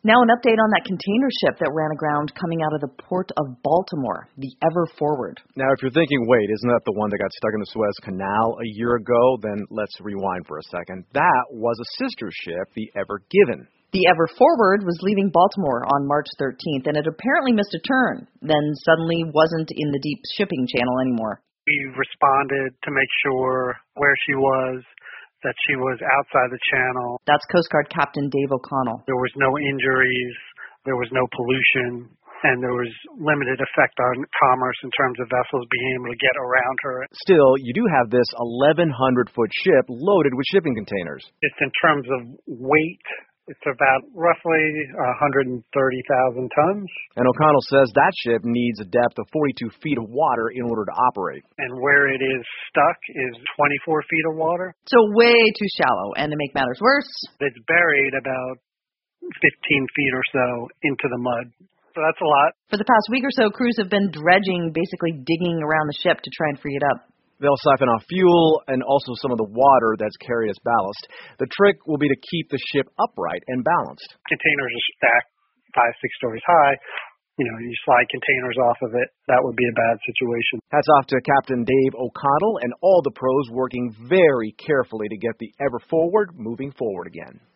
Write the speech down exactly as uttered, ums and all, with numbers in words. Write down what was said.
Now an update on that container ship that ran aground coming out of the port of Baltimore, the Ever Forward. Now, if you're thinking, wait, isn't that the one that got stuck in the Suez Canal a year ago? Then let's rewind for a second. That was a sister ship, the Ever Given. The Ever Forward was leaving Baltimore on March thirteenth, and it apparently missed a turn, then suddenly wasn't in the deep shipping channel anymore. We responded to make sure where she was, that she was outside the channel. That's Coast Guard Captain Dave O'Connell. There was no injuries, there was no pollution, and there was limited effect on commerce in terms of vessels being able to get around her. Still, you do have this eleven hundred foot ship loaded with shipping containers. It's in terms of weight, it's about roughly one hundred thirty thousand tons. And O'Connell says that ship needs a depth of forty-two feet of water in order to operate. And where it is stuck is twenty-four feet of water. So way too shallow. And to make matters worse, it's buried about fifteen feet or so into the mud. So that's a lot. For the past week or so, crews have been dredging, basically digging around the ship to try and free it up. They'll siphon off fuel and also some of the water that's carried as ballast. The trick will be to keep the ship upright and balanced. Containers are stacked five, six stories high. You know, you slide containers off of it, that would be a bad situation. Hats off to Captain Dave O'Connell and all the pros working very carefully to get the Ever Forward moving forward again.